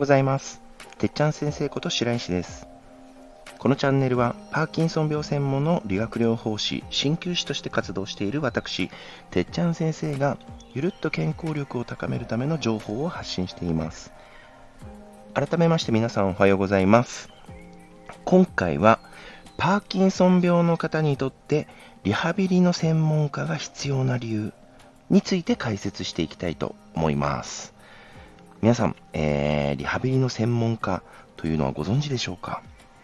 ざいます。てっちゃん先生こと白石です。このチャンネルはパーキンソン病専門の理学療法士、鍼灸師として活動している私、てっちゃん先生がゆるっと健康力を高めるための情報を発信しています。改めまして皆さんおはようございます。今回はパーキンソン病の方にとってリハビリの専門家が必要な理由について解説していきたいと思います。皆さん、リハビリの専門家というのはご存知でしょうか？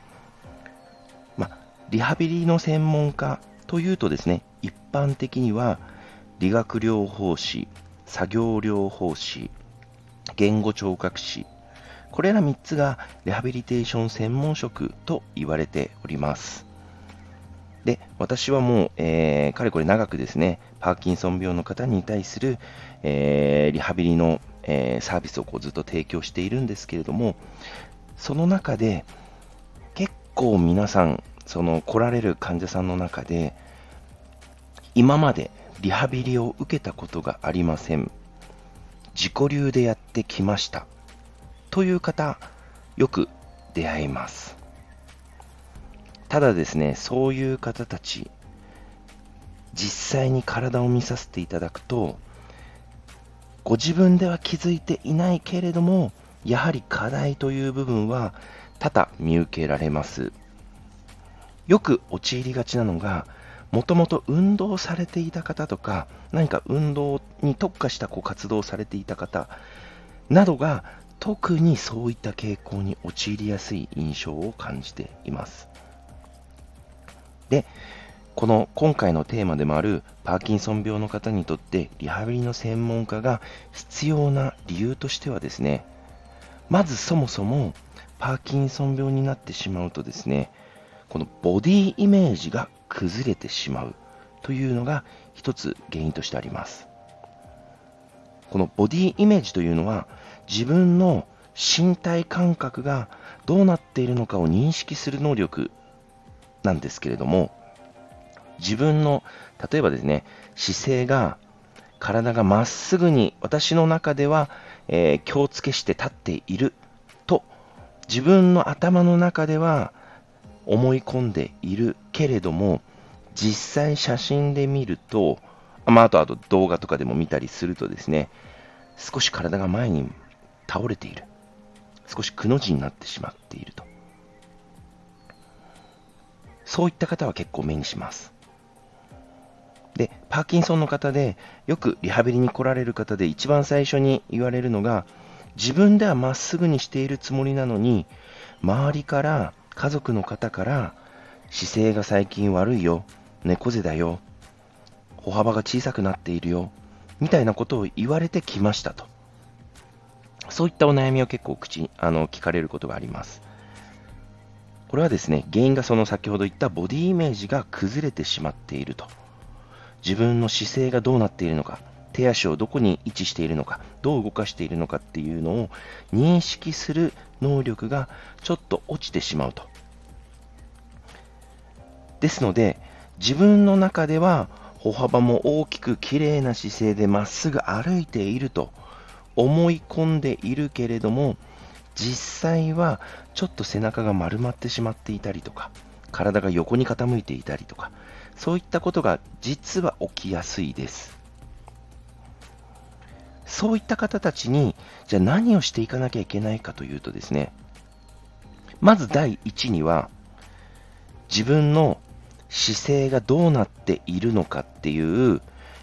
リハビリの専門家というとですね、一般的には理学療法士、作業療法士、言語聴覚士、これら3つがリハビリテーション専門職と言われております。で、私はもう、かれこれ長くですね、パーキンソン病の方に対する、リハビリの、サービスをずっと提供しているんですけれども、その中で結構皆さん、来られる患者さんの中で、今までリハビリを受けたことがありません。自己流でやってきました。という方、よく出会います。ただですね、そういう方たち、実際に体を見させていただくと、ご自分では気づいていないけれども、やはり課題という部分は多々見受けられます。よく陥りがちなのが、もともと運動されていた方とか、何か運動に特化した活動をされていた方などが、特にそういった傾向に陥りやすい印象を感じています。で、今回のテーマでもあるパーキンソン病の方にとってリハビリの専門家が必要な理由としてはですね、まずそもそもパーキンソン病になってしまうとですね、このボディイメージが崩れてしまうというのが一つ原因としてあります。このボディイメージというのは自分の身体感覚がどうなっているのかを認識する能力なんですけれども、自分の例えばですね、姿勢が体がまっすぐに私の中では、気をつけして立っていると自分の頭の中では思い込んでいるけれども、実際写真で見ると、あと動画とかでも見たりするとですね、少し体が前に倒れている。少しくの字になってしまっていると。そういった方は結構目にします。で、パーキンソンの方で、よくリハビリに来られる方で一番最初に言われるのが、自分ではまっすぐにしているつもりなのに、周りから、家族の方から、姿勢が最近悪いよ、猫背だよ、歩幅が小さくなっているよ、みたいなことを言われてきましたと。そういったお悩みを結構聞かれることがあります。これはですね、原因が先ほど言ったボディイメージが崩れてしまっていると。自分の姿勢がどうなっているのか、手足をどこに位置しているのか、どう動かしているのかっていうのを認識する能力がちょっと落ちてしまうと。ですので、自分の中では歩幅も大きく綺麗な姿勢でまっすぐ歩いていると思い込んでいるけれども、実際はちょっと背中が丸まってしまっていたりとか、体が横に傾いていたりとか、そういったことが実は起きやすいです。そういった方たちに、じゃあ何をしていかなきゃいけないかというとですね、まず第一には、自分の姿勢がどうなっているのかっていう、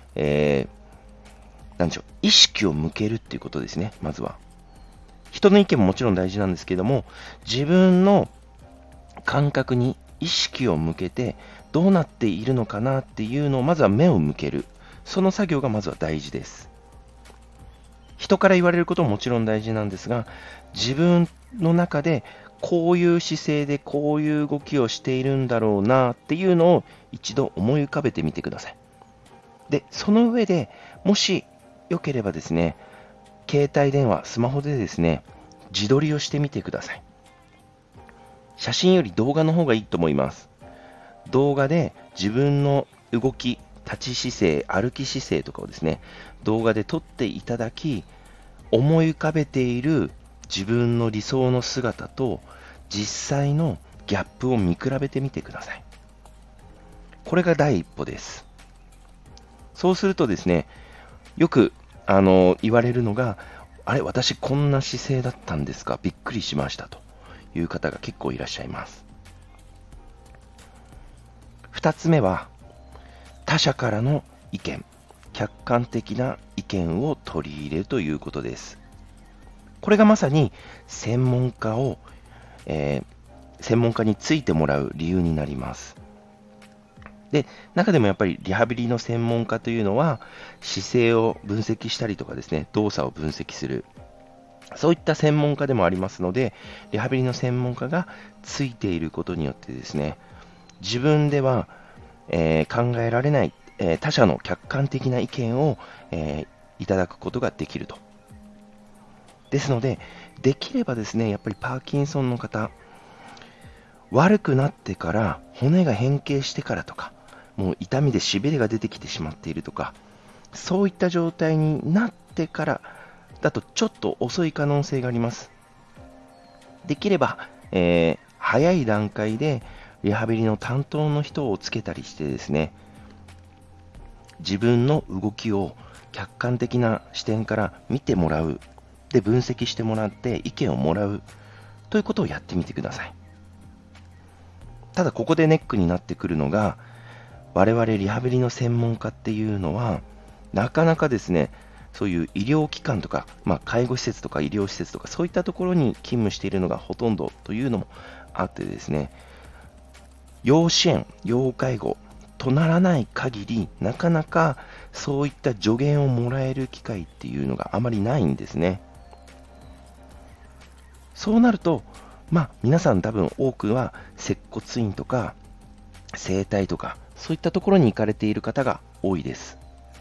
意識を向けるっていうことですね、まずは。人の意見ももちろん大事なんですけども、自分の感覚に意識を向けて、どうなっているのかなっていうのをまずは目を向ける。その作業がまずは大事です。人から言われることももちろん大事なんですが、自分の中でこういう姿勢でこういう動きをしているんだろうなっていうのを一度思い浮かべてみてください。で、その上でもしよければですね、携帯電話、スマホでですね、自撮りをしてみてください。写真より動画の方がいいと思います。動画で自分の動き、立ち姿勢、歩き姿勢とかをですね、動画で撮っていただき、思い浮かべている自分の理想の姿と実際のギャップを見比べてみてください。これが第一歩です。そうするとですね、よく言われるのが、あれ、私こんな姿勢だったんですか、びっくりしましたという方が結構いらっしゃいます。二つ目は、他者からの意見、客観的な意見を取り入れるということです。これがまさに専門家についてもらう理由になります。で、中でもやっぱりリハビリの専門家というのは、姿勢を分析したりとかですね、動作を分析する、そういった専門家でもありますので、リハビリの専門家がついていることによってですね、自分では、考えられない、他者の客観的な意見を、いただくことができると。ですので、できればですね、やっぱりパーキンソンの方、悪くなってから、骨が変形してからとか、もう痛みでしびれが出てきてしまっているとか、そういった状態になってからだとちょっと遅い可能性があります。できれば、早い段階でリハビリの担当の人をつけたりしてですね、自分の動きを客観的な視点から見てもらう、で分析してもらって意見をもらうということをやってみてください。ただここでネックになってくるのが、我々リハビリの専門家っていうのは、なかなかですね、そういう医療機関とか、介護施設とか医療施設とか、そういったところに勤務しているのがほとんどというのもあってですね、要支援、要介護とならない限り、なかなかそういった助言をもらえる機会っていうのがあまりないんですね。そうなると、皆さん多分多くは接骨院とか整体とか、そういったところに行かれている方が多いです。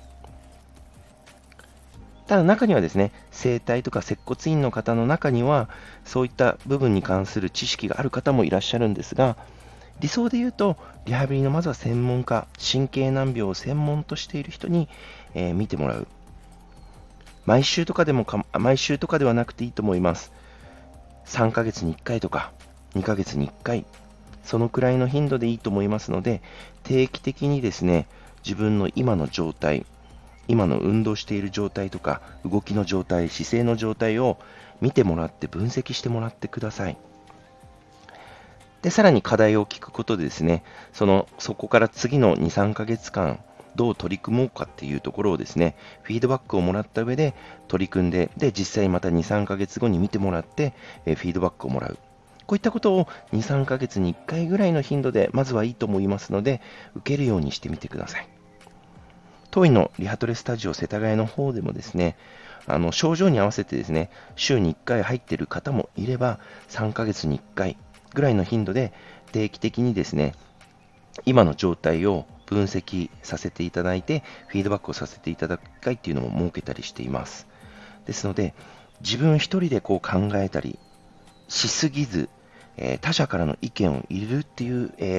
ただ中にはですね、整体とか接骨院の方の中には、そういった部分に関する知識がある方もいらっしゃるんですが、理想で言うと、リハビリのまずは専門家、神経難病を専門としている人に、見てもらう。毎週とかではなくていいと思います。3ヶ月に1回とか、2ヶ月に1回、そのくらいの頻度でいいと思いますので、定期的にですね、自分の今の状態、今の運動している状態とか、動きの状態、姿勢の状態を見てもらって分析してもらってください。で、さらに課題を聞くことでですね、そこから次の2、3ヶ月間、どう取り組もうかっていうところをですね、フィードバックをもらった上で取り組んで、実際また2、3ヶ月後に見てもらって、フィードバックをもらう。こういったことを2、3ヶ月に1回ぐらいの頻度でまずはいいと思いますので、受けるようにしてみてください。当院のリハトレスタジオ世田谷の方でもですね、症状に合わせてですね、週に1回入っている方もいれば、3ヶ月に1回ぐらいの頻度で定期的にですね、今の状態を分析させていただいて、フィードバックをさせていただく機会っていうのも設けたりしています。ですので、自分一人で考えたりしすぎず、他者からの意見を入れるっていう、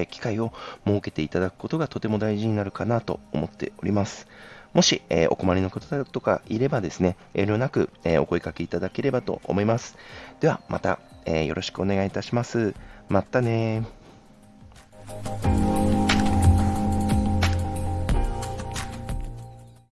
機会を設けていただくことがとても大事になるかなと思っております。もし、お困りの方だとかいればですね、遠慮なく、お声かけいただければと思います。ではまた、よろしくお願いいたします。またね。